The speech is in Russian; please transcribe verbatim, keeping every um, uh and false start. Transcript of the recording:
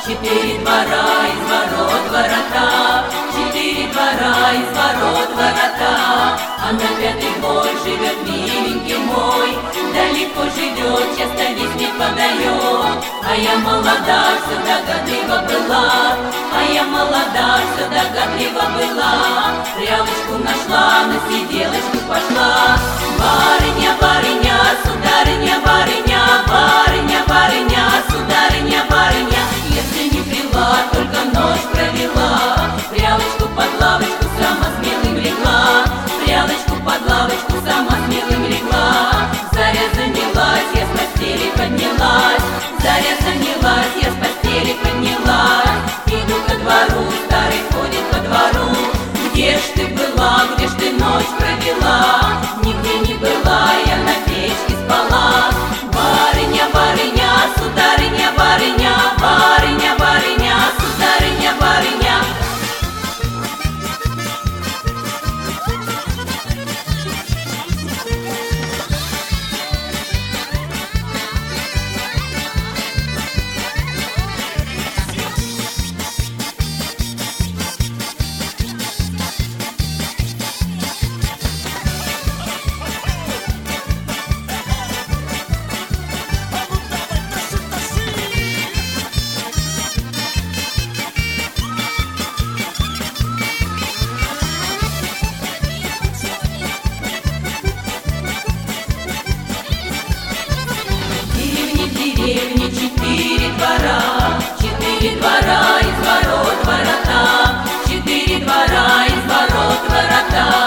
четыре двора, из ворот ворота, четыре двора, из ворот ворота. А на пятый двор живет миленький мой, далеко живет, часто весть не подает. А я молода, все догадлива была, а я молода, все догадлива была. Прялочку нашла, на сиделочку пошла. Барыня, барыня, сударыня, барыня, барыня, барыня, сударыня, барыня. Если не пила, только ночь провела, прялочку под лавочку сама смелым легла, прялочку под лавочку сама смелым легла. Заря занялась, я с постели поднялась, заря занялась, я с постели поднялась. Иду ко двору, старый ходит по двору. Где ж ты была, где ж ты ночь провела? Нигде не была, я на печке спала. Барыня, барыня, сударыня, барыня, барыня, барыня, сударыня, барыня. Деревни четыре двора, четыре двора, из ворот ворота, четыре двора, из ворот ворота.